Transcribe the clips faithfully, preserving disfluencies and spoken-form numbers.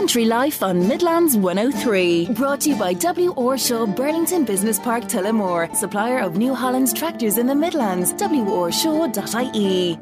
Country Life on Midlands one oh three. Brought to you by W. Orshaw, Burlington Business Park, Tullamore. Supplier of New Holland's tractors in the Midlands. w orshaw dot I E.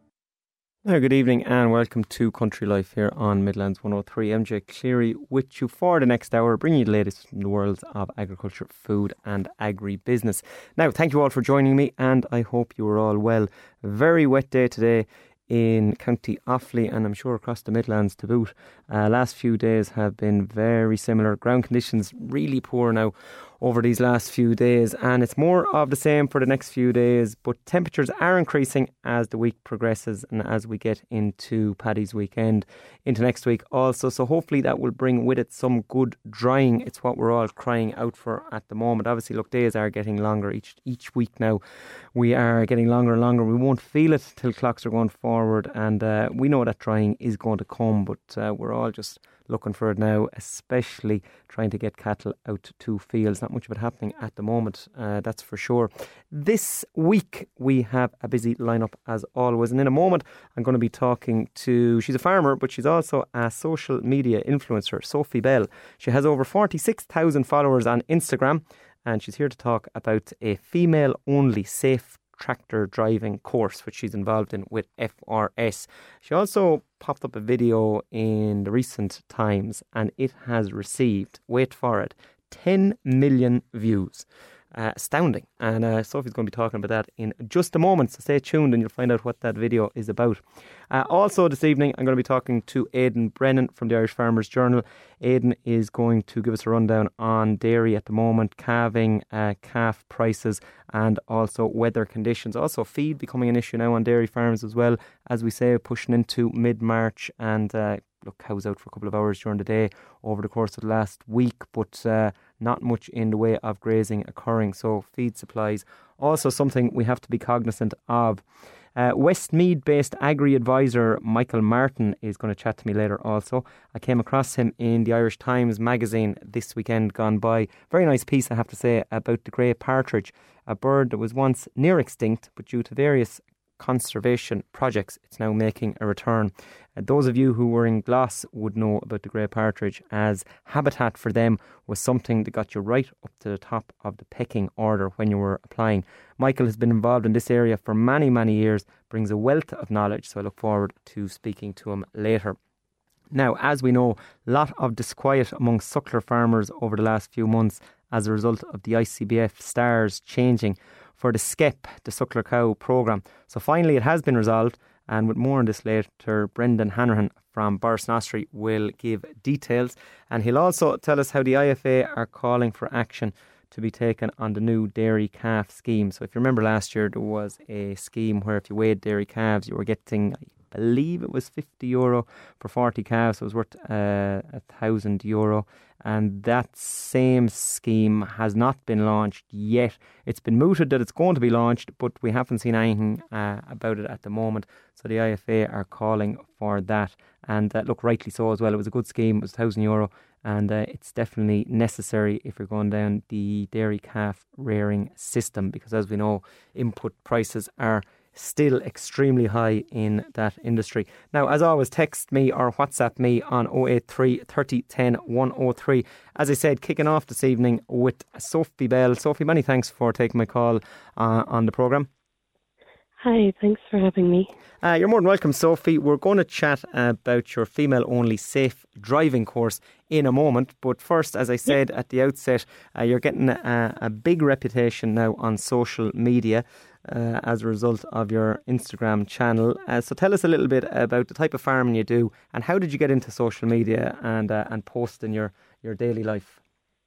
Now, good evening and welcome to Country Life here on Midlands one oh three. M J Cleary with you for the next hour, bringing you the latest in the worlds of agriculture, food and agri-business. Now, thank you all for joining me and I hope you are all well. A very wet day today in County Offaly and I'm sure across the Midlands to boot. Uh, last few days have been very similar. Ground conditions really poor now over these last few days, and it's more of the same for the next few days, but temperatures are increasing as the week progresses and as we get into Paddy's weekend into next week also, so hopefully that will bring with it some good drying. It's what we're all crying out for at the moment. Obviously, look, days are getting longer each each week now. We are getting longer and longer. We won't feel it till clocks are going forward, and uh, we know that drying is going to come, but uh, we're all just looking for it now, especially trying to get cattle out to fields. Not much of it happening at the moment, uh, that's for sure. This week we have a busy lineup as always, and in a moment I'm going to be talking to, she's a farmer but she's also a social media influencer, Sophie Bell. She has over forty-six thousand followers on Instagram and she's here to talk about a female only safe tractor driving course which she's involved in with F R S. She also popped up a video in the recent times and it has received, wait for it, ten million views. Uh, astounding. And uh, Sophie's going to be talking about that in just a moment, so stay tuned and you'll find out what that video is about. Uh, also this evening I'm going to be talking to Aidan Brennan from the Irish Farmers Journal. Aidan is going to give us a rundown on dairy at the moment, calving, uh, calf prices and also weather conditions. Also feed becoming an issue now on dairy farms as well, as we say, pushing into mid-March, and uh, look, cows out for a couple of hours during the day over the course of the last week, but uh, not much in the way of grazing occurring. So feed supplies, also something we have to be cognizant of. Uh, Westmead-based agri-advisor Michael Martin is going to chat to me later also. I came across him in the Irish Times magazine this weekend gone by. Very nice piece, I have to say, about the grey partridge, a bird that was once near extinct, but due to various conservation projects it's now making a return. Uh, those of you who were in Gloss would know about the grey partridge, as habitat for them was something that got you right up to the top of the pecking order when you were applying. Michael has been involved in this area for many many years, brings a wealth of knowledge, so I look forward to speaking to him later. Now, as we know, a lot of disquiet among suckler farmers over the last few months as a result of the I C B F stars changing for the SCEP, the Suckler Cow programme. So finally it has been resolved, and with more on this later, Brendan Hanrahan from Borrisnostray will give details, and he'll also tell us how the I F A are calling for action to be taken on the new dairy calf scheme. So if you remember last year, there was a scheme where if you weighed dairy calves, you were getting, I believe it was fifty euro for forty calves, so it was worth uh, a thousand euro. And that same scheme has not been launched yet. It's been mooted that it's going to be launched, but we haven't seen anything uh, about it at the moment. So the I F A are calling for that. And uh, look, rightly so as well. It was a good scheme. It was a thousand euro. And uh, it's definitely necessary if you're going down the dairy calf rearing system, because as we know, input prices are still extremely high in that industry. Now, as always, text me or WhatsApp me on oh eight three, thirty, ten, one oh three. As I said, kicking off this evening with Sophie Bell. Sophie, many thanks for taking my call uh, on the programme. Hi, thanks for having me. Uh, you're more than welcome, Sophie. We're going to chat about your female-only safe driving course in a moment. But first, as I said at the outset, uh, you're getting a, a big reputation now on social media uh, as a result of your Instagram channel. Uh, so tell us a little bit about the type of farming you do and how did you get into social media and uh, and post in your, your daily life?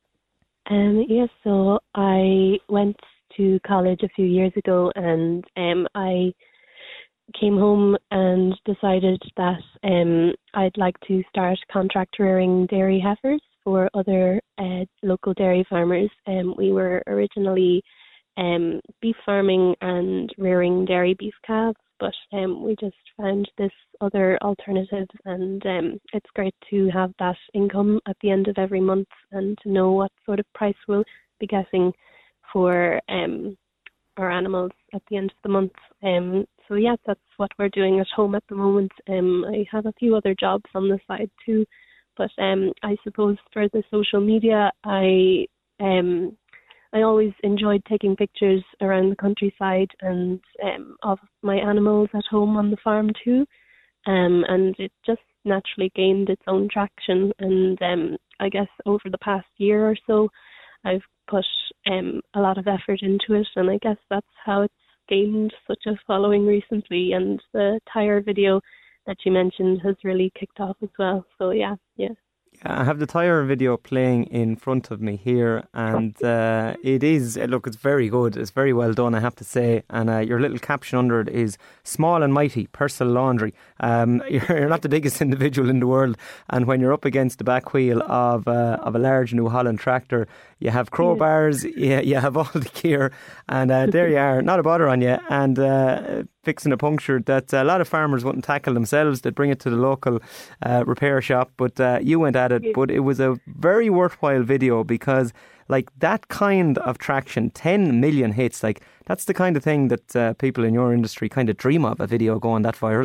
Um, yes, so I went to college a few years ago, and um, I came home and decided that um, I'd like to start contract rearing dairy heifers for other uh, local dairy farmers. Um, we were originally um, beef farming and rearing dairy beef calves, but um, we just found this other alternative, and um, it's great to have that income at the end of every month and to know what sort of price we'll be getting for um, our animals at the end of the month. Um, so yeah, that's what we're doing at home at the moment. Um, I have a few other jobs on the side too, But um, I suppose for the social media, I um, I always enjoyed taking pictures around the countryside and um, of my animals at home on the farm too. Um, and it just naturally gained its own traction. And um, I guess over the past year or so, I've put um, a lot of effort into it, and I guess that's how it's gained such a following recently. And the tire video that you mentioned has really kicked off as well. So yeah, yeah. I have the tire video playing in front of me here, and uh, it is, look, it's very good. It's very well done, I have to say. And uh, your little caption under it is "Small and mighty, personal laundry." Um, you're not the biggest individual in the world, and when you're up against the back wheel of uh, of a large New Holland tractor, you have crowbars, you, you have all the gear, and uh, there you are, not a bother on you, and uh, fixing a puncture that a lot of farmers wouldn't tackle themselves. They'd bring it to the local uh, repair shop, but uh, you went at it. But it was a very worthwhile video, because like that kind of traction, ten million hits, like that's the kind of thing that uh, people in your industry kind of dream of, a video going that viral.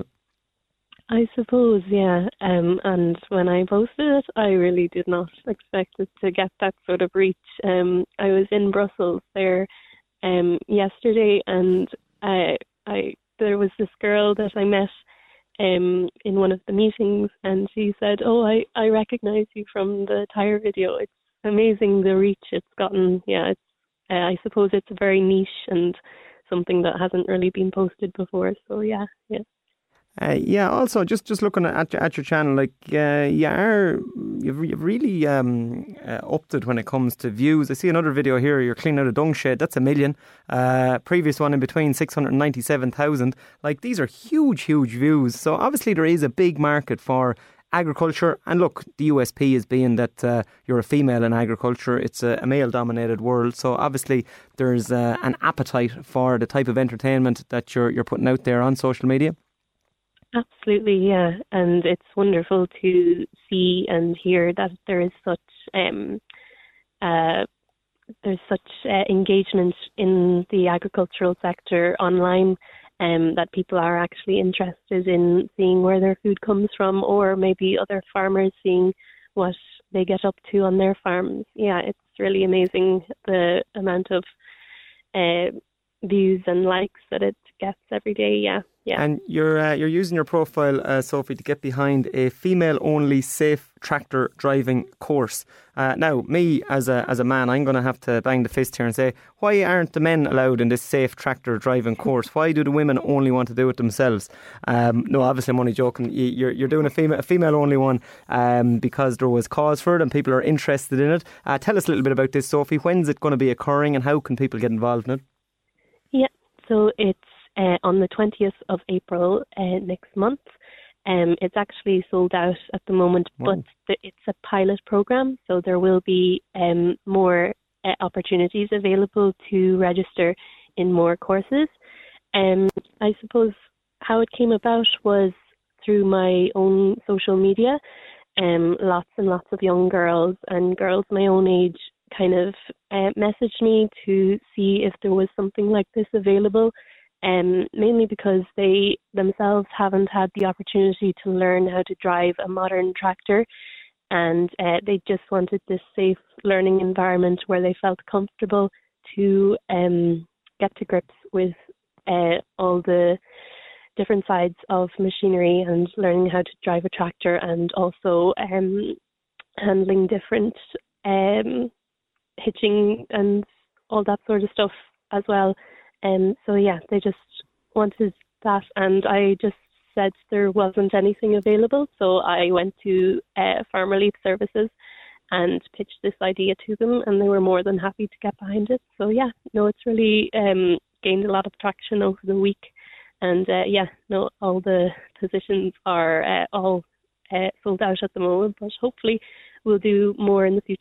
I suppose, yeah. Um, and when I posted it, I really did not expect it to get that sort of reach. Um, I was in Brussels there um, yesterday, and I, I there was this girl that I met um, in one of the meetings, and she said, "Oh, I, I recognise you from the tire video. It's amazing the reach it's gotten." Yeah, it's uh, I suppose it's very niche and something that hasn't really been posted before. So yeah, yeah. Uh, yeah. Also, just, just looking at your, at your channel, like uh, you are you've, you've really um, uh, upped it when it comes to views. I see another video here. You're cleaning out a dung shed. That's a million. Uh, previous one in between, six hundred ninety-seven thousand. Like, these are huge, huge views. So obviously there is a big market for agriculture. And look, the U S P is being that uh, you're a female in agriculture. It's a, a male-dominated world. So obviously there's uh, an appetite for the type of entertainment that you're you're putting out there on social media. Absolutely, yeah. And it's wonderful to see and hear that there is such um, uh, there's such uh, engagement in the agricultural sector online, um, that people are actually interested in seeing where their food comes from, or maybe other farmers seeing what they get up to on their farms. Yeah, it's really amazing the amount of uh, views and likes that it gets every day. Yeah. Yeah. And you're uh, you're using your profile, uh, Sophie, to get behind a female-only safe tractor driving course. Uh, now, me as a as a man, I'm going to have to bang the fist here and say, why aren't the men allowed in this safe tractor driving course? Why do the women only want to do it themselves? Um, no, obviously I'm only joking. You're you're doing a female a female-only one um, because there was cause for it and people are interested in it. Uh, tell us a little bit about this, Sophie. When's it going to be occurring, and how can people get involved in it? Yeah, so it's Uh, on the twentieth of April uh, next month. Um, it's actually sold out at the moment, wow. but th- it's a pilot program, so there will be um, more uh, opportunities available to register in more courses. Um, I suppose how it came about was through my own social media. Um, lots and lots of young girls and girls my own age kind of uh, messaged me to see if there was something like this available. Um, mainly because they themselves haven't had the opportunity to learn how to drive a modern tractor, and uh, they just wanted this safe learning environment where they felt comfortable to um, get to grips with uh, all the different sides of machinery and learning how to drive a tractor, and also um, handling different um, hitching and all that sort of stuff as well. Um, so yeah, they just wanted that, and I just said there wasn't anything available, so I went to uh, Farm Relief Services and pitched this idea to them, and they were more than happy to get behind it. So yeah, no, it's really um, gained a lot of traction over the week, and uh, yeah, no, all the positions are uh, all uh, sold out at the moment, but hopefully we'll do more in the future.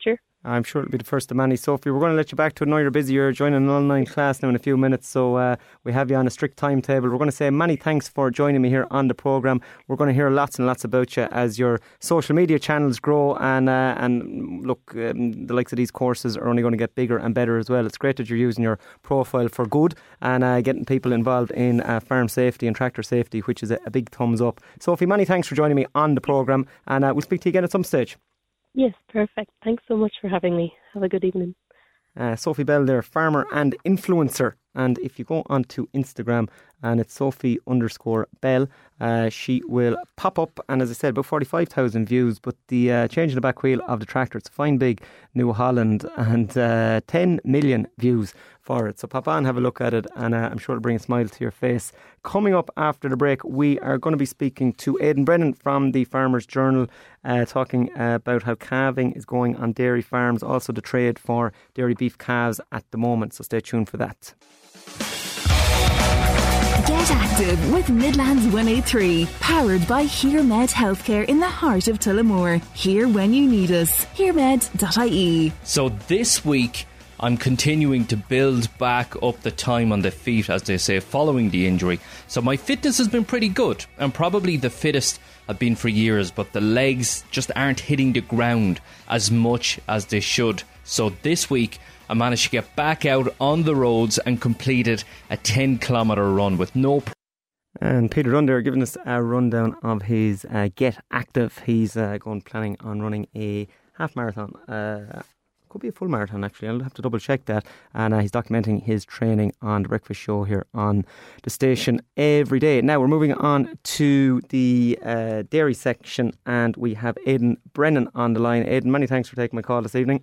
I'm sure it'll be the first of many. Sophie, we're going to let you back to it. I know you're busy. You're joining an online class now in a few minutes, so uh, we have you on a strict timetable. We're going to say many thanks for joining me here on the programme. We're going to hear lots and lots about you as your social media channels grow, and uh, and look, um, the likes of these courses are only going to get bigger and better as well. It's great that you're using your profile for good and uh, getting people involved in uh, farm safety and tractor safety, which is a, a big thumbs up. Sophie, many thanks for joining me on the programme, and uh, we'll speak to you again at some stage. Yes, perfect. Thanks so much for having me. Have a good evening. Uh, Sophie Bell there, farmer and influencer. And if you go onto Instagram and it's Sophie underscore Bell, uh, she will pop up. And as I said, about forty-five thousand views. But the uh, change in the back wheel of the tractor, it's a fine big New Holland, and uh, ten million views for it. So pop on, have a look at it, and uh, I'm sure it'll bring a smile to your face. Coming up after the break, we are going to be speaking to Aidan Brennan from the Farmers Journal, uh, talking uh, about how calving is going on dairy farms, also the trade for dairy beef calves at the moment. So stay tuned for that. Get active with Midlands one oh three, powered by HearMed Healthcare in the heart of Tullamore. Hear when you need us. hear med dot I E. So this week, I'm continuing to build back up the time on the feet, as they say, following the injury. So my fitness has been pretty good, and probably the fittest I've been for years, but the legs just aren't hitting the ground as much as they should. So this week, I managed to get back out on the roads and completed a ten kilometre run with no problem. And Peter Dunn there giving us a rundown of his uh, Get Active. He's uh, going planning on running a half marathon. Uh, could be a full marathon actually. I'll have to double check that. And uh, he's documenting his training on the breakfast show here on the station every day. Now we're moving on to the uh, dairy section, and we have Aidan Brennan on the line. Aidan, many thanks for taking my call this evening.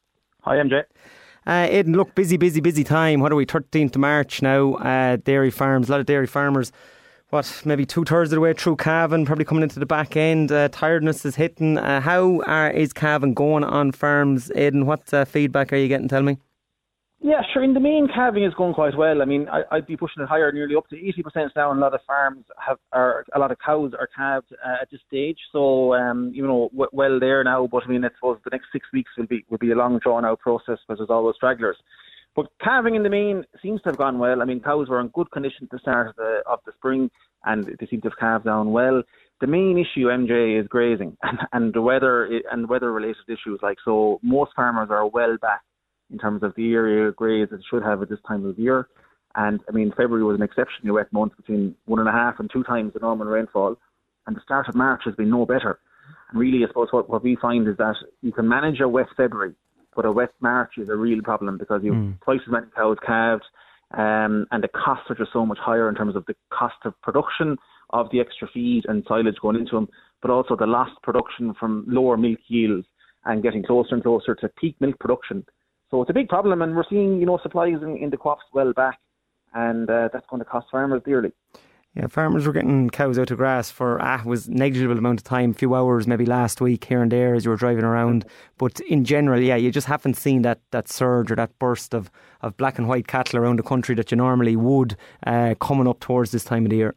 Hi, M J. Uh, Aidan, look, busy, busy, busy time. What are we, thirteenth of March now? Uh, dairy farms, a lot of dairy farmers, what, maybe two-thirds of the way through calving, probably coming into the back end. Uh, tiredness is hitting. Uh, how are, is calving going on farms, Aidan? What uh, feedback are you getting, tell me? Yeah, sure. In the main, calving is going quite well. I mean, I, I'd be pushing it higher, nearly up to eighty percent now. And a lot of farms have, are, a lot of cows are calved uh, at this stage. So, um, you know, w- well there now. But I mean, I suppose the next six weeks will be will be a long, drawn-out process because there's always stragglers. But calving in the main seems to have gone well. I mean, cows were in good condition at the start of the of the spring, and they seem to have calved down well. The main issue, M J, is grazing and, and the weather and weather-related issues. Like, so most farmers are well back in terms of the area graze it should have at this time of year. And, I mean, February was an exceptionally wet month, between one and a half and two times the normal rainfall. And the start of March has been no better. And really, I suppose what, what we find is that you can manage a wet February, but a wet March is a real problem because you have mm. twice as many cows calved, um, and the costs are just so much higher in terms of the cost of production of the extra feed and silage going into them, but also the lost production from lower milk yields and getting closer and closer to peak milk production. So it's a big problem, and we're seeing, you know, supplies in, in the crops well back, and uh, that's going to cost farmers dearly. Yeah, farmers were getting cows out of grass for ah, was negligible amount of time, few hours maybe last week here and there as you were driving around. But in general, yeah, you just haven't seen that, that surge or that burst of, of black and white cattle around the country that you normally would uh, coming up towards this time of the year.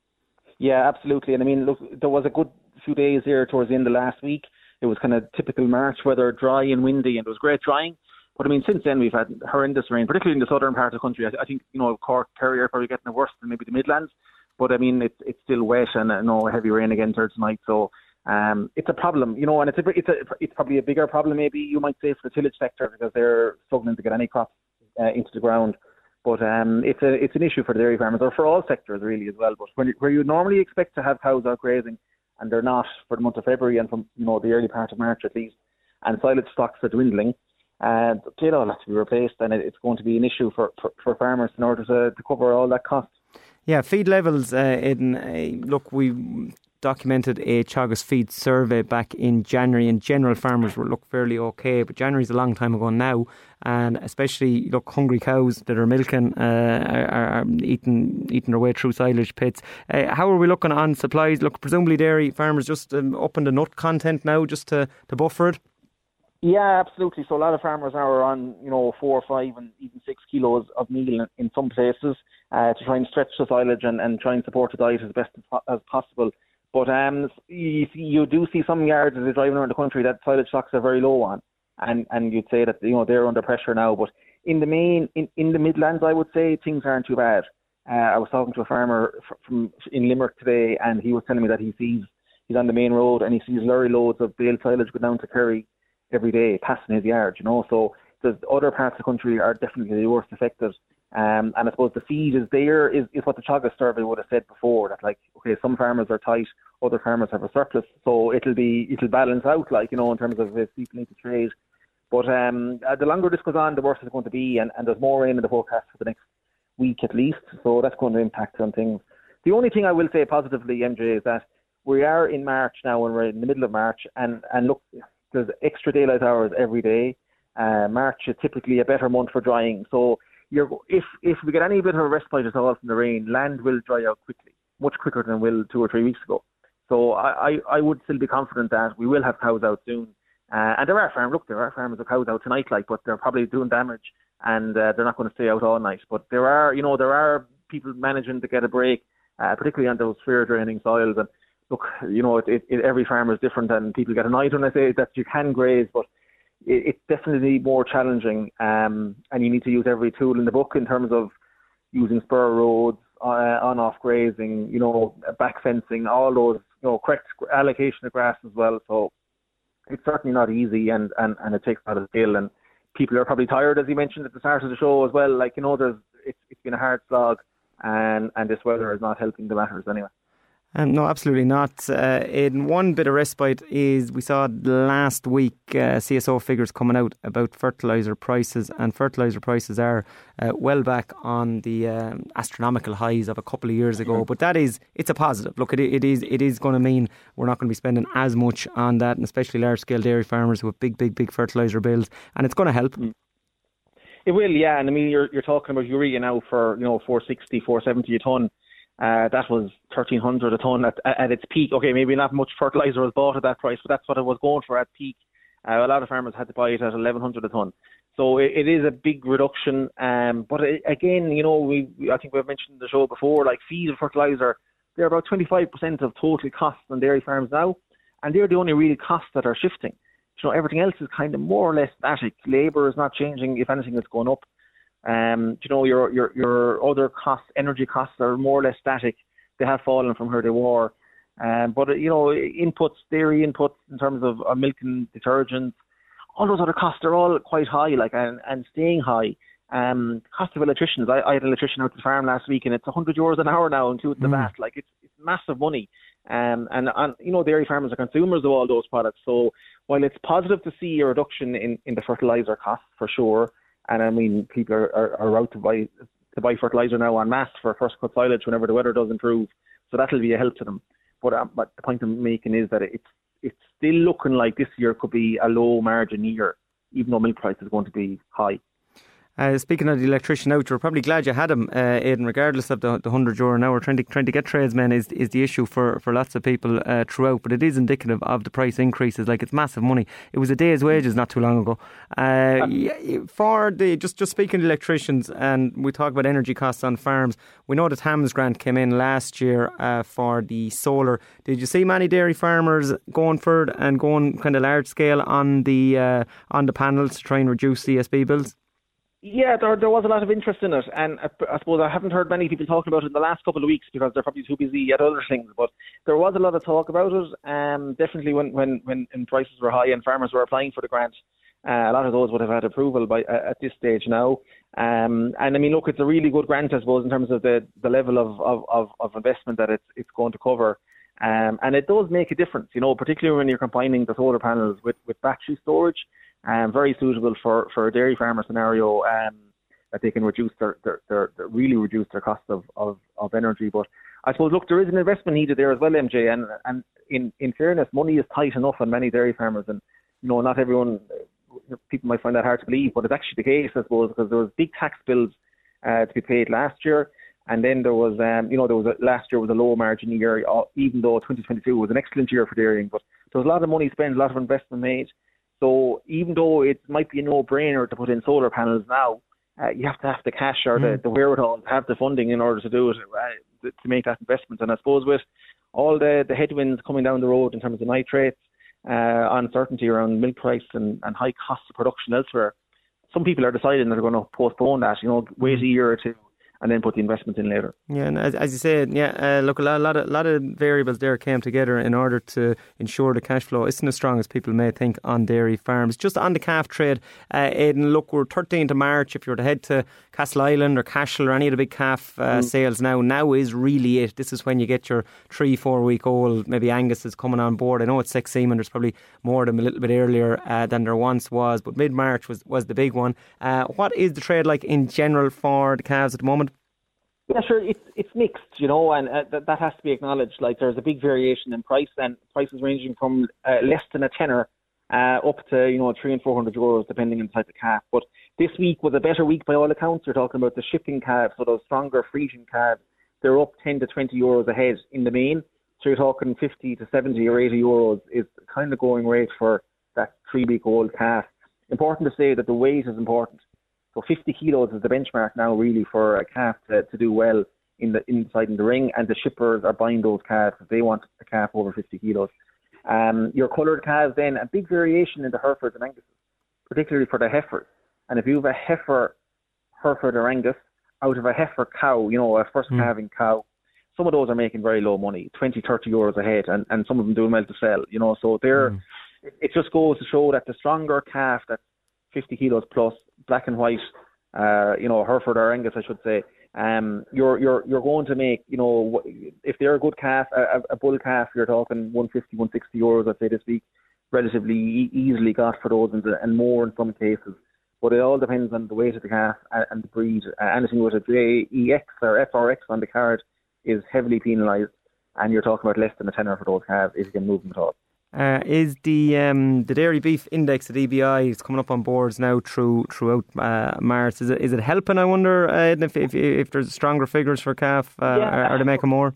Yeah, absolutely. And I mean, look, there was a good few days there towards the end of last week. It was kind of typical March weather, dry and windy, and it was great drying. But I mean, since then we've had horrendous rain, particularly in the southern part of the country. I, I think, you know, Cork, Kerry are probably getting it worse than maybe the Midlands. But I mean, it's it's still wet and uh, no heavy rain again Thursday tonight. So um, it's a problem, you know, and it's a, it's a, it's probably a bigger problem, maybe you might say, for the tillage sector because they're struggling to get any crops uh, into the ground. But um, it's a it's an issue for the dairy farmers, or for all sectors really as well. But when, where you normally expect to have cows out grazing, and they're not for the month of February and from, you know, the early part of March at least, and silage stocks are dwindling. And they all have to be replaced, and it's going to be an issue for, for, for farmers in order to, to cover all that cost. Yeah, feed levels, uh, Aidan, uh, look, we documented a Teagasc feed survey back in January, and general farmers were look fairly okay, but January's a long time ago now, and especially look hungry cows that are milking uh, are, are eating eating their way through silage pits. Uh, how are we looking on supplies? Look, presumably dairy farmers just um, upping the nut content now just to, to buffer it. Yeah, absolutely. So a lot of farmers now are on, you know, four, five and even six kilos of meal in, in some places uh, to try and stretch the silage and, and try and support the diet as best as, as possible. But um, you, you do see some yards as they're driving around the country that silage stocks are very low on. and, and you'd say that, you know, they're under pressure now. But in the main, in, in the Midlands, I would say things aren't too bad. Uh, I was talking to a farmer from in Limerick today, and he was telling me that he sees, he's on the main road, and he sees lorry loads of bale silage go down to Kerry every day, passing his yard, you know. So the other parts of the country are definitely the worst affected. Um, and I suppose the feed is there, is, is what the Teagasc survey would have said before, that like, okay, some farmers are tight, other farmers have a surplus, so it'll be, it'll balance out, like, you know, in terms of if people need to trade. But um, the longer this goes on, the worse it's going to be, and, and there's more rain in the forecast for the next week at least, so that's going to impact on things. The only thing I will say positively, M J, is that we are in March now, and we're in the middle of March, and, and look, there's extra daylight hours every day. Uh, March is typically a better month for drying, so you're, if if we get any bit of a respite at all from the rain, land will dry out quickly, much quicker than it will two or three weeks ago. So I, I, I would still be confident that we will have cows out soon. Uh, and there are farmers, look, there are farmers with cows out tonight, like, but they're probably doing damage, and uh, they're not going to stay out all night. But there are, you know, there are people managing to get a break, uh, particularly on those fair draining soils. And look, you know, it, it, it, every farmer is different, and people get annoyed when I say that you can graze, but it, it's definitely more challenging, um, and you need to use every tool in the book in terms of using spur roads, uh, on-off grazing, you know, back fencing, all those, you know, correct allocation of grass as well. So it's certainly not easy, and, and, and it takes a lot of skill, and people are probably tired, as you mentioned at the start of the show as well. Like, you know, there's it's it's been a hard slog, and, and this weather is not helping the matters anyway. Um, no, absolutely not. Uh, in one bit of respite is we saw last week uh, C S O figures coming out about fertiliser prices, and fertiliser prices are uh, well back on the um, astronomical highs of a couple of years ago. But that is, it's a positive. Look, it, it is it is going to mean we're not going to be spending as much on that, and especially large scale dairy farmers who have big, big, big fertiliser bills, and it's going to help. It will, yeah. And I mean, you're you're talking about urea now for, you know, four sixty, four seventy a tonne. Uh, that was thirteen hundred a tonne at, at its peak. Okay, maybe not much fertiliser was bought at that price, but that's what it was going for at peak. Uh, a lot of farmers had to buy it at eleven hundred a tonne. So it, it is a big reduction. Um, but it, again, you know, we, we I think we've mentioned the show before, like feed and fertiliser, they're about twenty-five percent of total costs on dairy farms now, and they're the only real costs that are shifting. You know, everything else is kind of more or less static. Labour is not changing. If anything, it's going up. Um, you know, your your your other costs, energy costs, are more or less static. They have fallen from where they were. Um, but, you know, inputs, dairy inputs in terms of uh, milk and detergents, all those other costs are all quite high, like, and, and staying high. Um, cost of electricians. I, I had an electrician out to the farm last week, and it's one hundred euros an hour now, including the V A T. Like, it's, it's massive money. Um, and, and, you know, dairy farmers are consumers of all those products. So while it's positive to see a reduction in, in the fertiliser costs, for sure, and I mean, people are, are, are out to buy to buy fertiliser now en masse for first cut silage whenever the weather does improve. So that'll be a help to them. But, um, but the point I'm making is that it's it's still looking like this year could be a low margin year, even though milk price is going to be high. Uh, speaking of the electrician out, you're probably glad you had him, uh, Aidan, regardless of the, the one hundred euro an hour. Trying to, trying to get tradesmen is, is the issue for, for lots of people uh, throughout, but it is indicative of the price increases. Like, it's massive money. It was a day's wages not too long ago. Uh, for the just, just speaking of electricians, and we talk about energy costs on farms, we know that Ham's grant came in last year uh, for the solar. Did you see many dairy farmers going for it and going kind of large scale on the, uh, on the panels to try and reduce C S B bills? Yeah, there there was a lot of interest in it, and I, I suppose I haven't heard many people talking about it in the last couple of weeks because they're probably too busy at other things, but there was a lot of talk about it, um, definitely when, when, when, when prices were high and farmers were applying for the grant. Uh, a lot of those would have had approval by uh, at this stage now. Um, and I mean, look, it's a really good grant, I suppose, in terms of the, the level of, of, of, of investment that it's, it's going to cover. Um, and it does make a difference, you know, particularly when you're combining the solar panels with, with battery storage. Um, very suitable for, for a dairy farmer scenario, um, that they can reduce their, their, their, their really reduce their cost of, of, of energy. But I suppose, look, there is an investment needed there as well, M J. And, and in, in fairness, money is tight enough on many dairy farmers. And, you know, not everyone, people might find that hard to believe, but it's actually the case, I suppose, because there was big tax bills uh, to be paid last year. And then there was, um, you know, there was a, last year was a low margin year, even though twenty twenty-two was an excellent year for dairying. But there was a lot of money spent, a lot of investment made. So even though it might be a no-brainer to put in solar panels now, uh, you have to have the cash or the, the wherewithal to have the funding in order to do it, uh, to make that investment. And I suppose with all the, the headwinds coming down the road in terms of nitrates, uh, uncertainty around milk price and, and high costs of production elsewhere, some people are deciding that they're going to postpone that, you know, wait a year or two and then put the investment in later. Yeah, and as, as you said, yeah, uh, look, a lot, a lot of lot of variables there came together in order to ensure the cash flow isn't as strong as people may think on dairy farms. Just on the calf trade, uh, Aidan, look, we're thirteenth of March. If you were to head to Castle Island or Cashel or any of the big calf uh, mm. sales now, now is really it. This is when you get your three, four week old, maybe Angus is coming on board. I know it's six semen, there's probably more of them a little bit earlier uh, than there once was, but mid-March was, was the big one. Uh, what is the trade like in general for the calves at the moment? Yeah, sure. It's it's mixed, you know, and uh, that that has to be acknowledged. Like, there's a big variation in price, and prices ranging from uh, less than a tenner uh, up to, you know, three and four hundred euros, depending on the type of calf. But this week was a better week by all accounts. You're talking about the shipping calves, so those stronger Frisian calves. They're up ten to twenty euros a head in the main. So you're talking fifty to seventy or eighty euros is kind of going rate for that three-week-old calf. Important to say that the weight is important. So fifty kilos is the benchmark now, really, for a calf to, to do well in the inside in the ring, and the shippers are buying those calves if they want a calf over fifty kilos. Um, your coloured calves, then, a big variation in the Herefords and Angus, particularly for the heifers. And if you have a heifer, Hereford or Angus, out of a heifer cow, you know, a first mm. calving cow, some of those are making very low money, twenty, thirty euros a head, and, and some of them doing well to sell, you know. So they're, mm. it, it just goes to show that the stronger calf that's fifty kilos plus, black and white, uh, you know, Hereford or Angus, I should say, um, you're you're you're going to make, you know, if they're a good calf, a, a bull calf, you're talking one fifty, one sixty euros, I'd say this week, relatively e- easily got for those, and, and more in some cases. But it all depends on the weight of the calf and, and the breed. Uh, anything with a J E X or F R X on the card is heavily penalised, and you're talking about less than a tenner for those calves if you can move them at all. Uh, is the um, the dairy beef index at E B I is coming up on boards now through throughout uh, March? Is it is it helping? I wonder uh, if, if if there's stronger figures for calf. Uh, yeah. are, are they making more?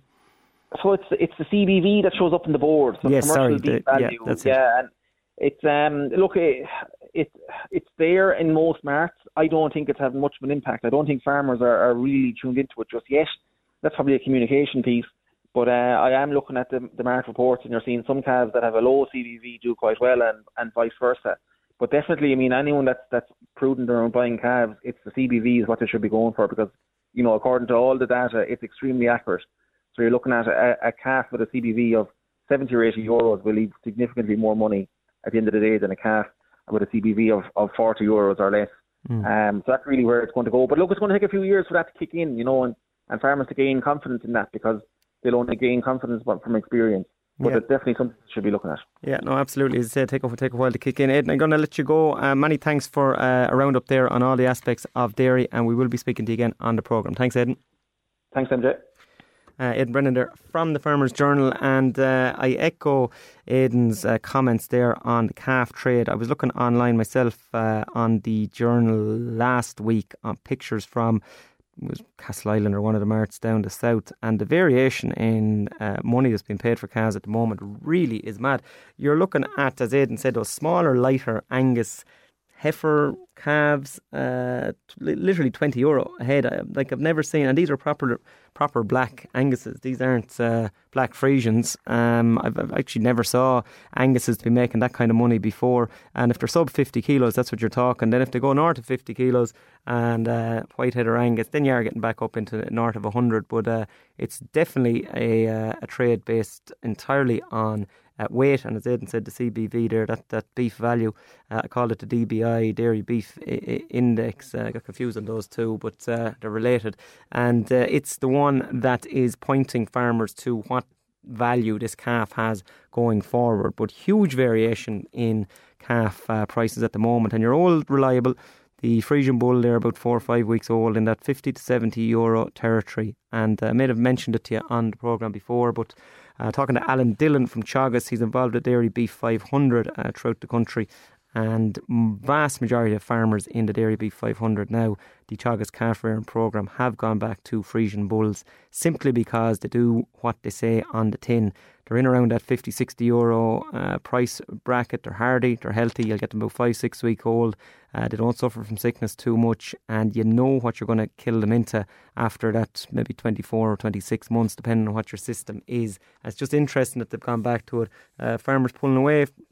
So it's it's the C B V that shows up on the board. So yes, commercial sorry, beef the, value. Yeah, that's yeah, it. And it's um look it, it it's there in most marts. I don't think it's having much of an impact. I don't think farmers are, are really tuned into it just yet. That's probably a communication piece. But uh, I am looking at the, the market reports, and you're seeing some calves that have a low C B V do quite well, and, and vice versa. But definitely, I mean, anyone that's that's prudent around buying calves, it's the C B V is what they should be going for, because, you know, according to all the data, it's extremely accurate. So you're looking at a, a calf with a C B V of seventy or eighty euros will leave significantly more money at the end of the day than a calf with a C B V of, of forty euros or less. Mm. Um, so that's really where it's going to go. But look, it's going to take a few years for that to kick in, you know, and, and farmers to gain confidence in that, because they'll only gain confidence from experience. But yeah. It's definitely something you should be looking at. Yeah, no, absolutely. As I said, take, off, take a while to kick in. Aidan, I'm going to let you go. Uh, many thanks for uh, a round up there on all the aspects of dairy, and we will be speaking to you again on the programme. Thanks, Aidan. Thanks, M J. Uh, Aidan Brennan there from the Farmers Journal, and uh, I echo Aidan's uh, comments there on the calf trade. I was looking online myself uh, on the Journal last week on pictures from was Castle Island or one of the marts down the south, and the variation in uh, money that's being paid for calves at the moment really is mad. You're looking at, as Aidan said, those smaller, lighter Angus heifer calves, uh, t- literally twenty euro a head. I, like I've never seen, and these are proper proper black Anguses. These aren't uh, black Frisians. Um, I've, I've actually never saw Anguses to be making that kind of money before. And if they're sub fifty kilos, that's what you're talking. Then if they go north of fifty kilos and uh, Whitehead or Angus, then you are getting back up into north of one hundred. But uh, it's definitely a, uh, a trade based entirely on Uh, weight, and as Aidan said, the C B V there, that, that beef value, uh, I called it the D B I, Dairy Beef I- I Index. I uh, got confused on those two, but uh, they're related. And uh, it's the one that is pointing farmers to what value this calf has going forward. But huge variation in calf uh, prices at the moment. And your old reliable, the Frisian bull there, about four or five weeks old, in that fifty to seventy euro territory. And I uh, may have mentioned it to you on the programme before, but Uh, talking to Alan Dillon from Teagasc, he's involved with Dairy Beef five hundred uh, throughout the country, and vast majority of farmers in the Dairy Beef five hundred now, the Teagasc calf rearing programme, have gone back to Frisian bulls simply because they do what they say on the tin. They're in around that fifty, sixty euro uh, price bracket. They're hardy, they're healthy. You'll get them about five, six week old. Uh, they don't suffer from sickness too much, and you know what you're going to kill them into after that, maybe twenty-four or twenty-six months, depending on what your system is. And it's just interesting that they've gone back to it. Uh, farmers pulling away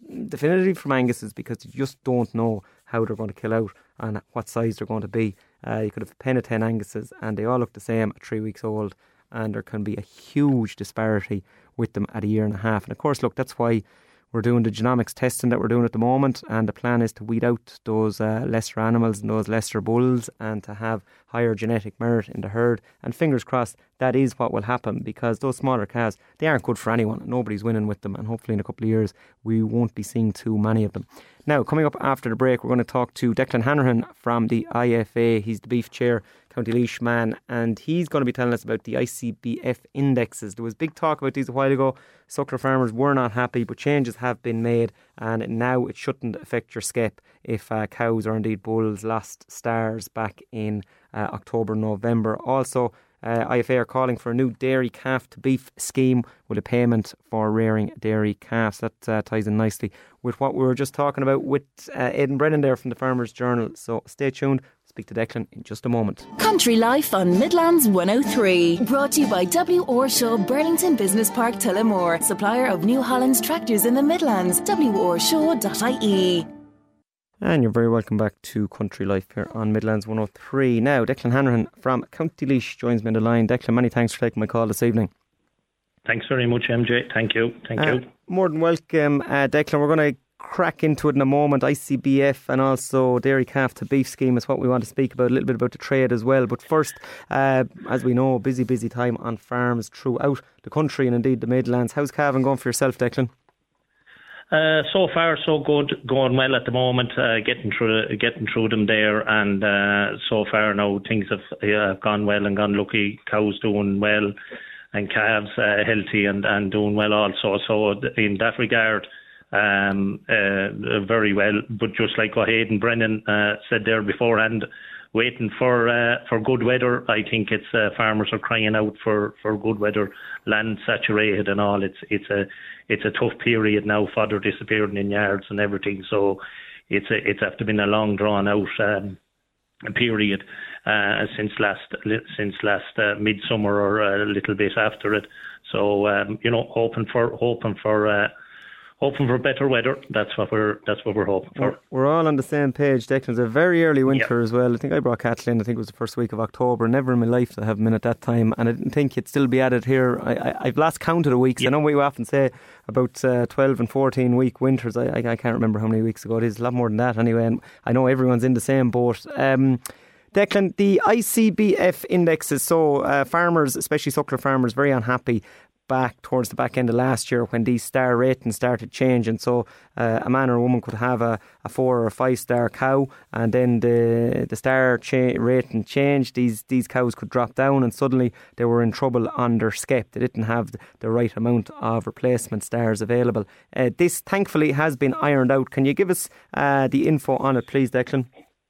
definitive from Angus's because you just don't know how they're going to kill out and what size they're going to be. Uh, you could have a pen of ten Angus's and they all look the same at three weeks old, and there can be a huge disparity with them at a year and a half. And of course, look, that's why we're doing the genomics testing that we're doing at the moment, and the plan is to weed out those uh, lesser animals and those lesser bulls and to have higher genetic merit in the herd. And fingers crossed that is what will happen, because those smaller calves, they aren't good for anyone. Nobody's winning with them, and hopefully in a couple of years we won't be seeing too many of them. Now, coming up after the break, we're going to talk to Declan Hanrahan from the I F A. He's the beef chair, County Laois man, and he's going to be telling us about the I C B F indexes. There was big talk about these a while ago. Suckler farmers were not happy, but changes have been made, and now it shouldn't affect your skep if uh, cows or indeed bulls lost stars back in uh, October, November. Also, Uh, I F A are calling for a new dairy calf to beef scheme with a payment for rearing dairy calves. That uh, ties in nicely with what we were just talking about with uh, Aidan Brennan there from the Farmers Journal. So stay tuned. Speak to Declan in just a moment. Country Life on Midlands one oh three. Brought to you by W. Orshaw, Burlington Business Park, Tullamore. Supplier of New Holland's tractors in the Midlands. w orshaw dot I E. And you're very welcome back to Country Life here on Midlands one oh three. Now, Declan Hanrahan from County Laois joins me on the line. Declan, many thanks for taking my call this evening. Thanks very much, M J. Thank you. Thank uh, you. More than welcome, uh, Declan. We're going to crack into it in a moment. I C B F and also dairy calf to beef scheme is what we want to speak about, a little bit about the trade as well. But first, uh, as we know, busy, busy time on farms throughout the country and indeed the Midlands. How's calving going for yourself, Declan? Uh, so far, so good. Going well at the moment. Uh, getting through, getting through them there, and uh, so far now things have uh, gone well and gone lucky. Cows doing well, and calves uh, healthy and, and doing well also. So in that regard, um, uh, very well. But just like what Aidan Brennan uh, said there beforehand, waiting for uh, for good weather. I think it's uh, farmers are crying out for, for good weather, land saturated and all. It's it's a it's a tough period now. Fodder disappearing in yards and everything. So it's a, it's after been a long drawn out um, period uh, since last since last uh, midsummer or a little bit after it. So um, you know, hoping for hoping for. Uh, Hoping for better weather. That's what we're. That's what we're hoping for. We're all on the same page, Declan. It's a very early winter yep. as well. I think I brought cattle in. I think it was the first week of October. Never in my life to have them in at that time, and I didn't think it'd still be added here. I, I, I've last counted the weeks. Yep. I know we often say about uh, twelve and fourteen week winters. I, I, I can't remember how many weeks ago it is. A lot more than that, anyway. And I know everyone's in the same boat. Um, Declan, the I C B F indexes. So uh, farmers, especially suckler farmers, very unhappy back towards the back end of last year when these star ratings started changing. So uh, a man or a woman could have a, a four or a five star cow, and then the the star cha- rating changed. These these cows could drop down, and suddenly they were in trouble on their skep. They didn't have the, the right amount of replacement stars available. Uh, this thankfully has been ironed out. Can you give us uh, the info on it, please, Declan?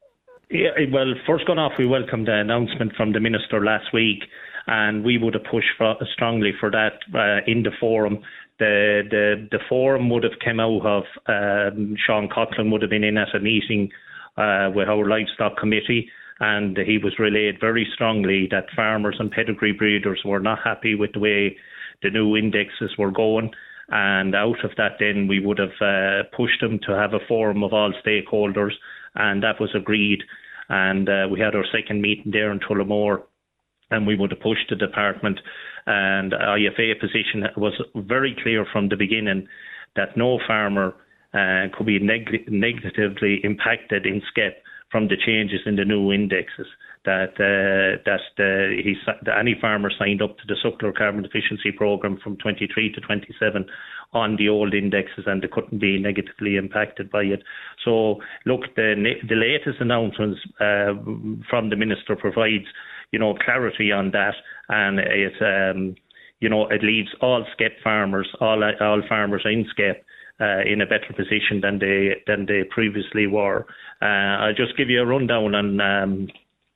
Yeah, well, first going off, we welcomed the announcement from the Minister last week, and we would have pushed for, strongly for that uh, in the forum. The, the the forum would have come out of, um, Sean Coughlin would have been in at a meeting uh, with our livestock committee, and he was relayed very strongly that farmers and pedigree breeders were not happy with the way the new indexes were going. And out of that then we would have uh, pushed them to have a forum of all stakeholders, and that was agreed. And uh, we had our second meeting there in Tullamore, and we would have pushed the department. And I F A position was very clear from the beginning that no farmer uh, could be neg- negatively impacted in skep from the changes in the new indexes. That uh, that uh, he, that any farmer signed up to the Suckler Carbon Efficiency Programme from twenty-three to twenty-seven on the old indexes, and they couldn't be negatively impacted by it. So, look, the the latest announcements uh, from the Minister provides, you know, clarity on that, and it um, you know it leaves all skep farmers, all all farmers in skep, Uh, in a better position than they than they previously were. Uh, I'll just give you a rundown on um,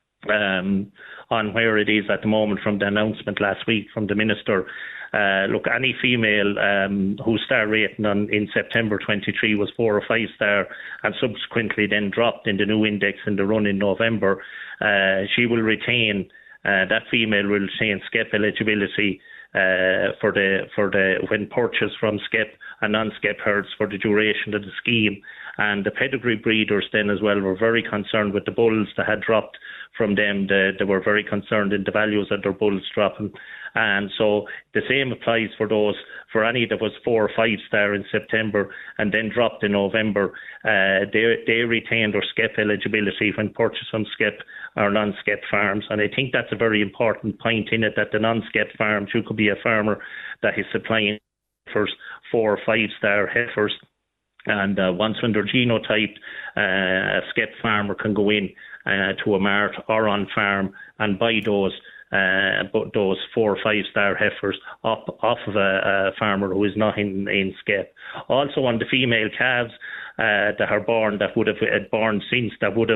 um, on where it is at the moment from the announcement last week from the Minister. Uh, look, any female um, whose star rating on, in September twenty-three was four or five star and subsequently then dropped in the new index in the run in November, uh, she will retain, uh, that female will retain skep eligibility uh, for the for the when purchased from skep and non-skep herds for the duration of the scheme. And the pedigree breeders then as well were very concerned with the bulls that had dropped from them. They, they were very concerned in the values of their bulls dropping. And so the same applies for those, for any that was four or five star in September and then dropped in November. Uh, they, they retained their skep eligibility when purchased from skep or non-skep farms. And I think that's a very important point in it, that the non-skep farms, you could be a farmer that is supplying heifers, four or five star heifers. And uh, once when they're genotyped, uh, a skep farmer can go in uh, to a mart or on farm and buy those uh, but those four or five star heifers off, off of a, a farmer who is not in, in skep. Also on the female calves uh, that are born, that would have uh, born since, that would have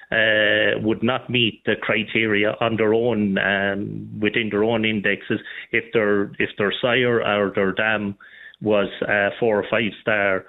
uh, would not meet the criteria on their own um, within their own indexes if their if their sire or their dam was uh, four or five star.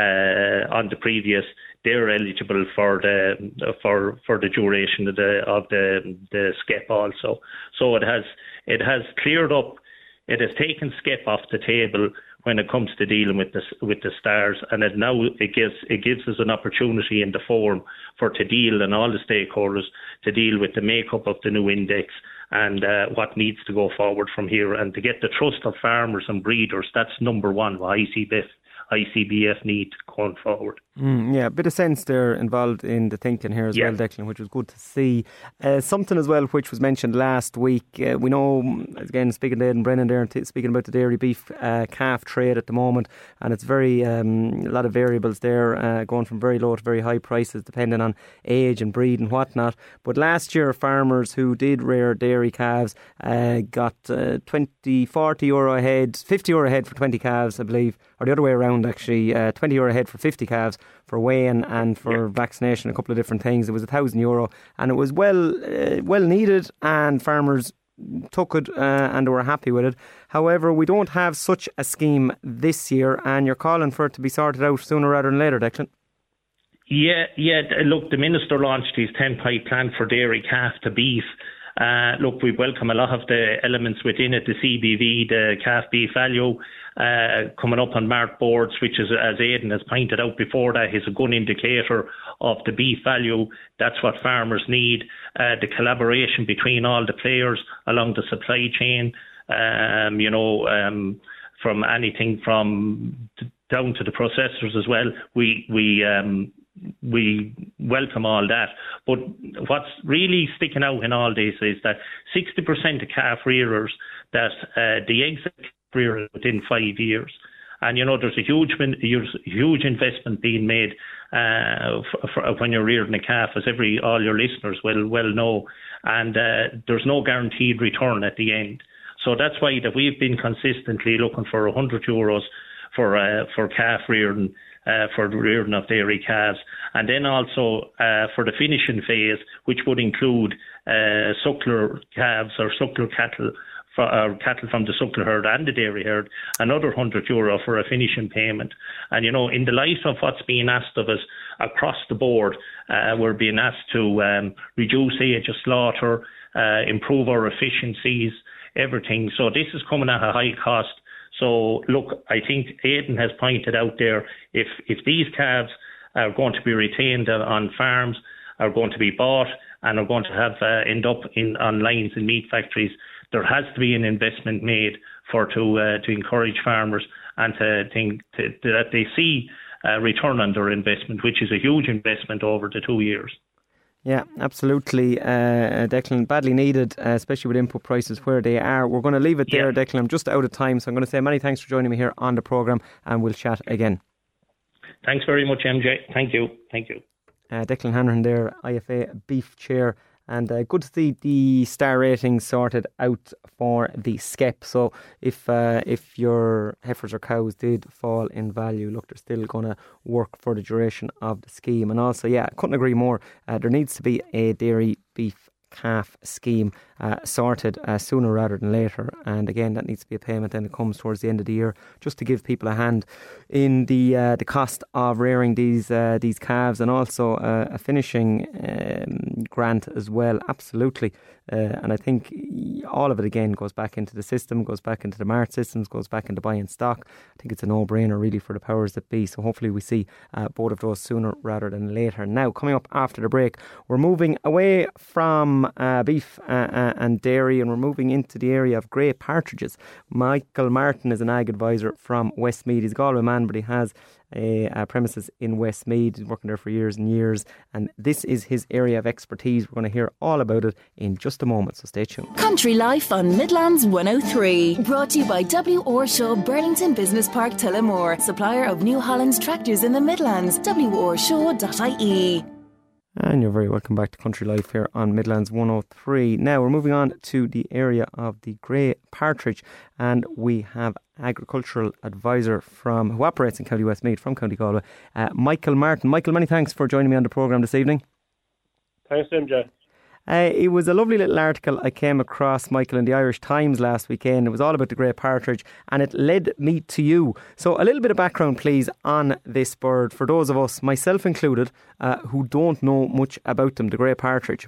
Uh, on the previous, they're eligible for the for for the duration of the of the the skep also. So it has it has cleared up. It has taken skep off the table when it comes to dealing with the with the stars, and it now it gives it gives us an opportunity in the forum for to deal, and all the stakeholders to deal with the makeup of the new index and uh, what needs to go forward from here, and to get the trust of farmers and breeders. That's number one. What I C B F I C B F need going forward. Mm, yeah, a bit of sense there involved in the thinking here as yeah. well, Declan, which was good to see. Uh, something as well which was mentioned last week. Uh, we know, again, speaking to Aidan Brennan there, t- speaking about the dairy beef uh, calf trade at the moment, and it's very um, a lot of variables there, uh, going from very low to very high prices depending on age and breed and whatnot. But last year, farmers who did rear dairy calves uh, got uh, twenty, forty euro a head, fifty euro a head for twenty calves, I believe, or the other way around actually, uh, twenty euro a head for fifty calves for weighing and for yeah. vaccination, a couple of different things. It was a thousand euro, and it was well uh, well needed, and farmers took it uh, and were happy with it. However, we don't have such a scheme this year, and you're calling for it to be sorted out sooner rather than later, Declan. Yeah, yeah. Look, the Minister launched his ten-point plan for dairy calf to beef. Uh, look, we welcome a lot of the elements within it, the C B V, the calf beef value, uh, coming up on mart boards, which is, as Aidan has pointed out before, that is a good indicator of the beef value. That's what farmers need. Uh, the collaboration between all the players along the supply chain, um, you know, um, from anything from t- down to the processors as well. We, we, um, We welcome all that. But what's really sticking out in all this is that sixty percent of calf rearers, that uh, the eggs rear within five years. And, you know, there's a huge huge investment being made uh, for, for when you're rearing a calf, as every all your listeners will well know. And uh, there's no guaranteed return at the end. So that's why that we've been consistently looking for one hundred euros for uh, for calf rearing, Uh, for the rearing of dairy calves, and then also uh, for the finishing phase, which would include uh, suckler calves or suckler cattle, for, or cattle from the suckler herd and the dairy herd, another one hundred euro for a finishing payment. And, you know, in the light of what's being asked of us across the board, uh, we're being asked to um, reduce age of slaughter, uh, improve our efficiencies, everything. So this is coming at a high cost. So, look, I think Aidan has pointed out there, if, if these calves are going to be retained on farms, are going to be bought and are going to have uh, end up in on lines in meat factories, there has to be an investment made for to uh, to encourage farmers and to think to, to, that they see a return on their investment, which is a huge investment over the two years. Yeah, absolutely, uh, Declan. Badly needed, uh, especially with input prices where they are. We're going to leave it there, yeah. Declan. I'm just out of time, so I'm going to say many thanks for joining me here on the programme, and we'll chat again. Thanks very much, M J. Thank you. Thank you. Uh, Declan Hanrahan there, I F A Beef Chair. And uh, good to see the star rating sorted out for the skep. So if uh, if your heifers or cows did fall in value, look, they're still going to work for the duration of the scheme. And also, yeah, I couldn't agree more. Uh, there needs to be a dairy beef calf scheme uh, sorted uh, sooner rather than later. And again, that needs to be a payment then it comes towards the end of the year, just to give people a hand in the uh, the cost of rearing these uh, these calves, and also uh, a finishing um, grant as well. Absolutely. Uh, and I think all of it again goes back into the system, goes back into the mart systems, goes back into buying stock. I think it's a no-brainer really for the powers that be. So hopefully we see uh, both of those sooner rather than later. Now, coming up after the break, we're moving away from uh, beef uh, uh, and dairy, and we're moving into the area of grey partridges. Michael Martin is an ag advisor from Westmeath. He's a Galway man, but he has Uh, uh, premises in Westmeath. He's working there for years and years, and this is his area of expertise. We're going to hear all about it in just a moment, so stay tuned. Country Life on Midlands one oh three, brought to you by W. Orshaw Burlington Business Park Tullamore, supplier of New Holland's tractors in the Midlands. w orshaw dot I E. And you're very welcome back to Country Life here on Midlands one oh three. Now we're moving on to the area of the grey partridge, and we have agricultural advisor from who operates in County Westmeath from County Galway, uh, Michael Martin. Michael, many thanks for joining me on the programme this evening. Thanks, M J. Uh, it was a lovely little article I came across, Michael, in the Irish Times last weekend. It was all about the grey partridge, and it led me to you. So a little bit of background, please, on this bird, for those of us, myself included, uh, who don't know much about them, the grey partridge.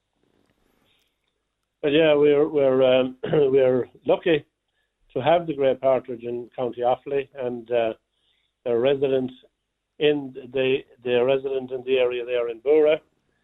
Well, yeah, we're we're um, we're lucky to have the grey partridge in County Offaly, and uh, they're resident in the they're resident in the area there in Bura.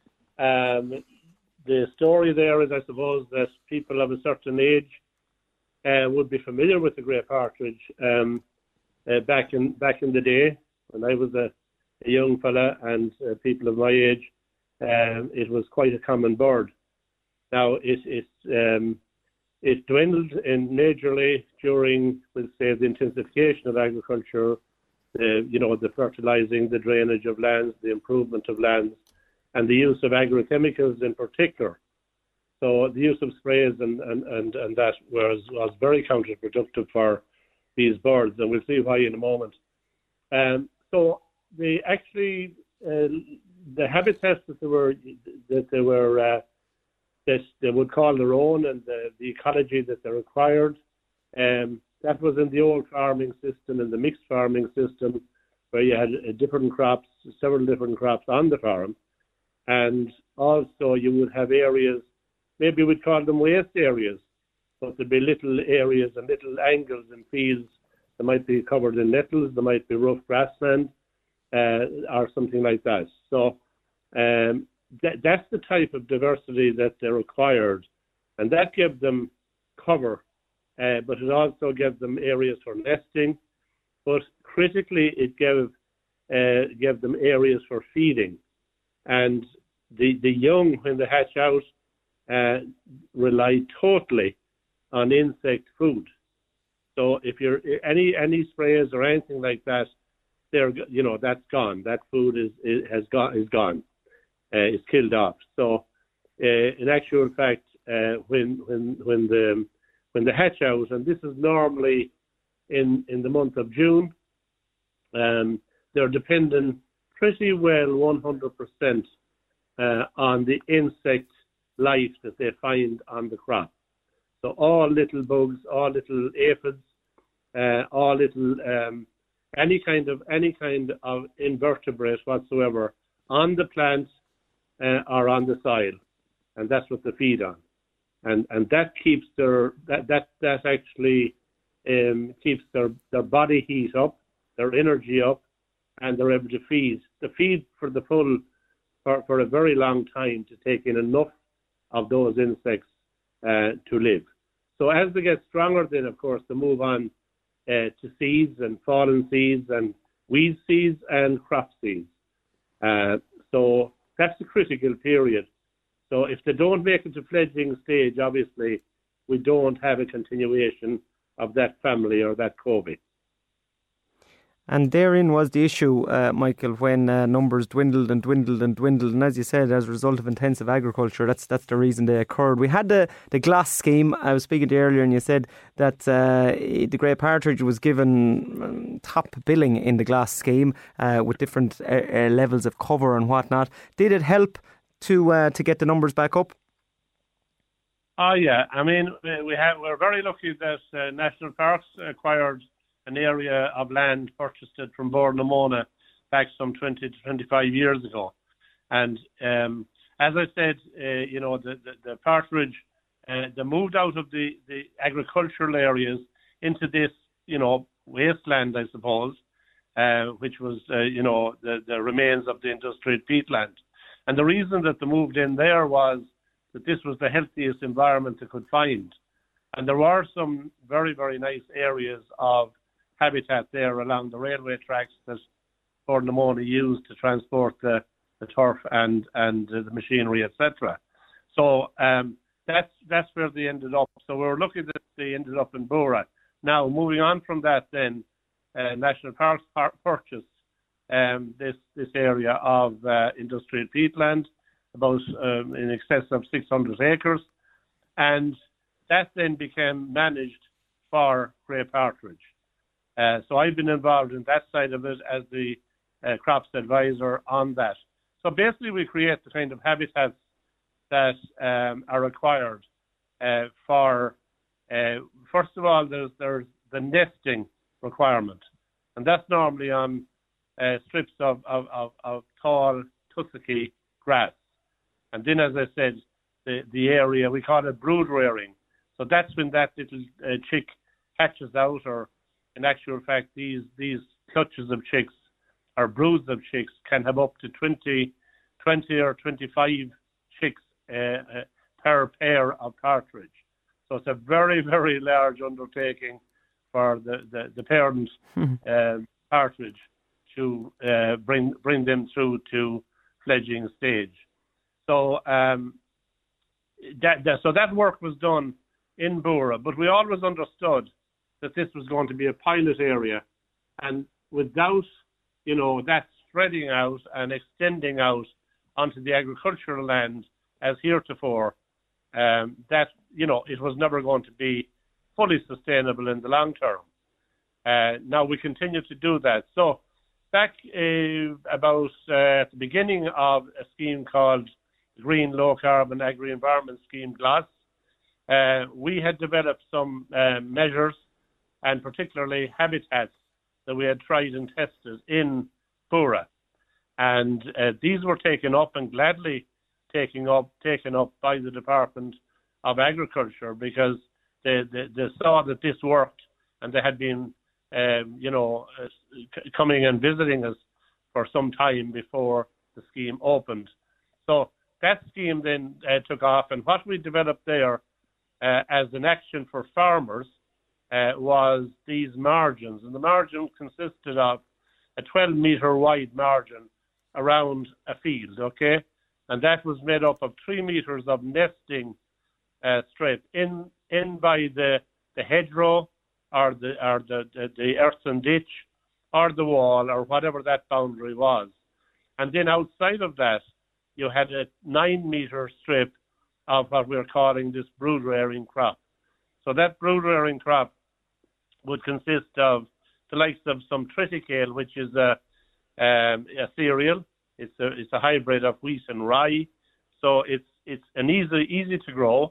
Um, The story there is, I suppose, that people of a certain age uh, would be familiar with the grey partridge um, uh, back in back in the day when I was a, a young fella, and uh, people of my age, um, it was quite a common bird. Now it it um, it dwindled in majorly during, we'll say, the intensification of agriculture, the you know the fertilising, the drainage of lands, the improvement of lands, and the use of agrochemicals in particular. So the use of sprays and, and, and, and that was, was very counterproductive for these birds, and we'll see why in a moment. Um, so they actually, uh, the habitats that they were, that they were, uh, that they would call their own, and the, the ecology that they required, um, that was in the old farming system, in the mixed farming system, where you had uh, different crops, several different crops on the farm. And also you would have areas, maybe we'd call them waste areas, but there'd be little areas and little angles and fields that might be covered in nettles, there might be rough grassland, uh, or something like that. So um, that, that's the type of diversity that they required, and that gave them cover, uh, but it also gave them areas for nesting, but critically it gave, uh, gave them areas for feeding. And the, the young, when they hatch out, uh, rely totally on insect food. So if you're any any sprays or anything like that, they're you know that's gone. That food is, is has gone is gone, uh, is killed off. So uh, in actual fact, uh, when when when the when they hatch out, and this is normally in in the month of June, um, they're dependent pretty well one hundred percent uh, on the insect life that they find on the crop. So all little bugs, all little aphids, uh, all little um, any kind of any kind of invertebrate whatsoever on the plant uh, or on the soil, and that's what they feed on, and and that keeps their that that that actually um, keeps their their body heat up, their energy up, and they're able to feed. They feed for the full, for, for a very long time to take in enough of those insects uh, to live. So as they get stronger, then of course they move on uh, to seeds and fallen seeds and weed seeds and crop seeds. Uh, so that's the critical period. So if they don't make it to fledgling stage, obviously we don't have a continuation of that family or that covey. And therein was the issue, uh, Michael, when uh, numbers dwindled and dwindled and dwindled. And as you said, as a result of intensive agriculture, that's that's the reason they occurred. We had the, the glass scheme. I was speaking to you earlier, and you said that uh, the grey partridge was given um, top billing in the glass scheme uh, with different uh, uh, levels of cover and whatnot. Did it help to uh, to get the numbers back up? Oh yeah, I mean we have we're very lucky that uh, National Parks acquired an area of land, purchased it from Bord na Móna back some twenty to twenty-five years ago, and um, as I said, uh, you know the the, the partridge, uh, they moved out of the, the agricultural areas into this you know wasteland, I suppose, uh, which was uh, you know the the remains of the industrial peatland, and the reason that they moved in there was that this was the healthiest environment they could find. And there were some very, very nice areas of habitat there along the railway tracks that Bord na Móna used to transport the, the turf and, and uh, the machinery, et cetera. So um, that's that's where they ended up. So we were lucky that they ended up in Bora. Now, moving on from that then, uh, National Parks par- purchased um, this, this area of uh, industrial peatland, about um, in excess of six hundred acres, and that then became managed for grey partridge. Uh, so I've been involved in that side of it as the uh, crops advisor on that. So basically we create the kind of habitats that um, are required uh, for, uh, first of all, there's, there's the nesting requirement, and that's normally on uh, strips of, of, of, of tall tussocky grass. And then, as I said, the, the area, we call it brood rearing. So that's when that little uh, chick hatches out, or in actual fact, these these clutches of chicks or broods of chicks can have up to twenty, twenty or twenty-five chicks uh, uh, per pair of partridge. So it's a very, very large undertaking for the, the, the parent uh, partridge to uh, bring bring them through to fledgling stage. So um, that, that so that work was done in Bora, but we always understood that this was going to be a pilot area, and without you know that spreading out and extending out onto the agricultural land as heretofore, um, that you know it was never going to be fully sustainable in the long term. Uh, now we continue to do that. So back uh, about uh, at the beginning of a scheme called Green Low Carbon Agri-Environment Scheme, GLAS, uh, we had developed some uh, measures, and particularly habitats that we had tried and tested in Bora. And uh, these were taken up and gladly taken up, taken up by the Department of Agriculture, because they, they, they saw that this worked, and they had been um, you know, uh, c- coming and visiting us for some time before the scheme opened. So that scheme then uh, took off, and what we developed there uh, as an action for farmers uh, was these margins. And the margin consisted of a twelve metre wide margin around a field, okay? And that was made up of three metres of nesting uh, strip in in by the, the hedgerow or the or the, the, the earthen ditch or the wall or whatever that boundary was. And then outside of that, you had a nine metre strip of what we're calling this brood rearing crop. So that brood rearing crop would consist of the likes of some triticale, which is a, um, a cereal. It's a it's a hybrid of wheat and rye. So it's it's an easy easy to grow,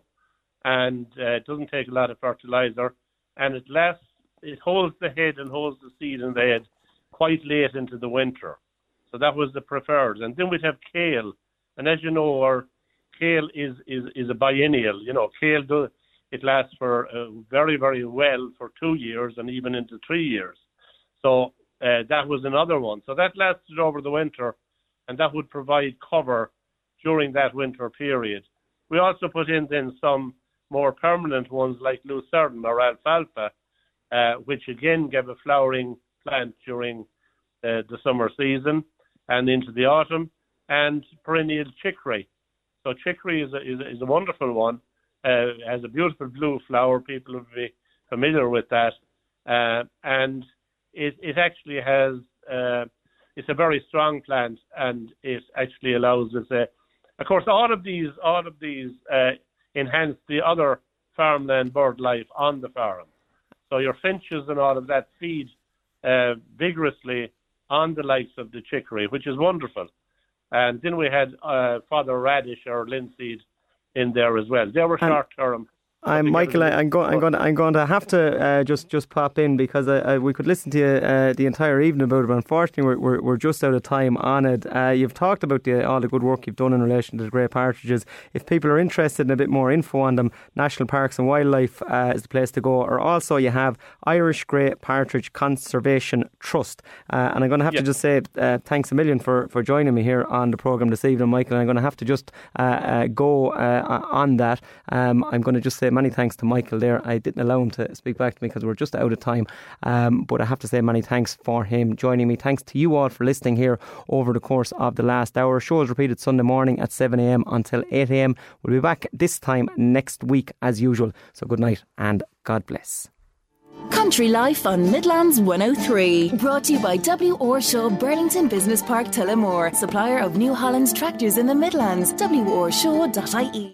and uh, it doesn't take a lot of fertilizer, and it lasts. It holds the head and holds the seed in the head quite late into the winter. So that was the preferred. And then we'd have kale. And as you know, our kale is, is, is a biennial. You know, kale, do, it lasts for uh, very, very well for two years and even into three years. So uh, that was another one. So that lasted over the winter, and that would provide cover during that winter period. We also put in then some more permanent ones like lucerne or alfalfa, uh, which again gave a flowering plant during uh, the summer season and into the autumn, and perennial chicory. So chicory is a, is a, is a wonderful one. Uh, has a beautiful blue flower. People will be familiar with that. Uh, and it, it actually has, uh, it's a very strong plant, and it actually allows us, uh, of course, all of these, all of these uh, enhance the other farmland bird life on the farm. So your finches and all of that feed uh, vigorously on the likes of the chicory, which is wonderful. And then we had uh, fodder radish or linseed in there as well. They were short term. I'm Michael. I, I'm going. I'm going. I'm going to have to uh, just just pop in because I, I, we could listen to you uh, the entire evening about it. But unfortunately, we're, we're we're just out of time on it. Uh, you've talked about the, all the good work you've done in relation to the grey partridges. If people are interested in a bit more info on them, National Parks and Wildlife uh, is the place to go. Or also, you have Irish Grey Partridge Conservation Trust. Uh, and I'm going to have yes. to just say uh, thanks a million for, for joining me here on the programme this evening, Michael. And I'm going to have to just uh, uh, go uh, on that. Um, I'm going to just say many thanks to Michael there. I didn't allow him to speak back to me because we're just out of time. Um, but I have to say many thanks for him joining me. Thanks to you all for listening here over the course of the last hour. Show is repeated Sunday morning at seven a m until eight a m. We'll be back this time next week as usual. So good night and God bless. Country Life on Midlands one oh three. Brought to you by W. Orshaw, Burlington Business Park, Tullamore. Supplier of New Holland's tractors in the Midlands. w orshaw dot I E